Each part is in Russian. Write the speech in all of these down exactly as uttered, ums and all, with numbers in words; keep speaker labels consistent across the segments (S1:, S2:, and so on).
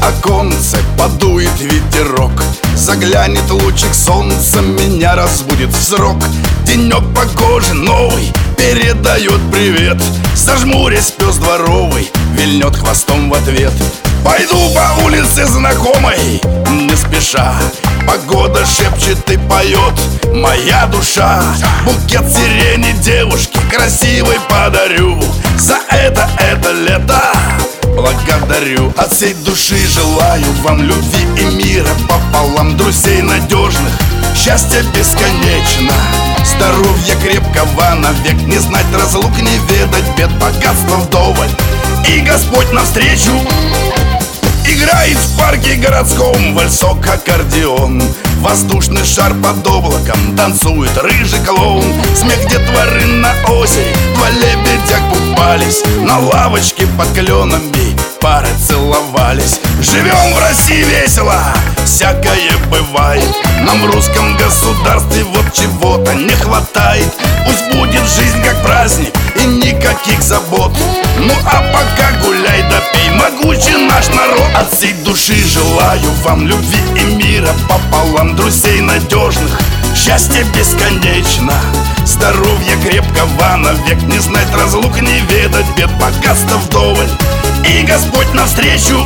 S1: оконце подует ветерок, заглянет лучик солнца, меня разбудит в срок. Денек погожий новый передает привет, зажмурясь пес дворовый вильнет хвостом в ответ. Пойду по улице знакомой, не спеша, погода шепчет и поет моя душа. Букет сирени девушке красивой подарю, за это это лето благодарю. От всей души желаю вам любви и мира пополам, друзей надежных, счастья бесконечно, здоровья крепкого навек, не знать разлук, не ведать бед, богатства вдоволь, и Господь навстречу. Играет в парке городском вальсок аккордеон, воздушный шар под облаком, танцует рыжий клоун. Смех детворы на озере, два лебедя купались, на лавочке под кленами пары целовались. Живем в России весело, всякое бывает, нам в русском государстве вот чего-то не хватает. Пусть будет жизнь как праздник и никаких забот, ну а пока гуляй да пей, могучий наш народ. От всей души желаю вам любви и мира пополам, друзей надежных, счастья бесконечно, здоровья крепкого навек, не знать разлук, не ведать бед, богатства вдоволь, и Господь навстречу.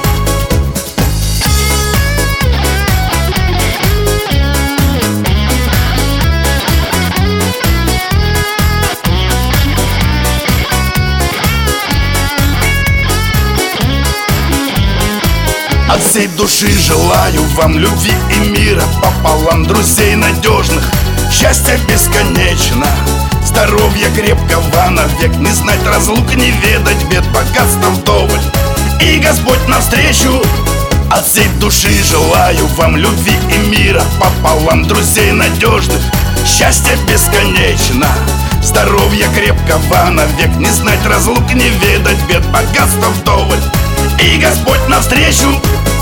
S1: От всей души желаю вам любви и мира пополам, друзей надежных, счастья бесконечно, здоровья крепкого навек, не знать разлук, не ведать бед, богатства вдоволь, и Господь навстречу. От всей души желаю вам любви и мира пополам, друзей надежных, счастья бесконечно, здоровья крепкого навек, не знать разлук, не ведать бед, богатства вдоволь, и Господь навстречу.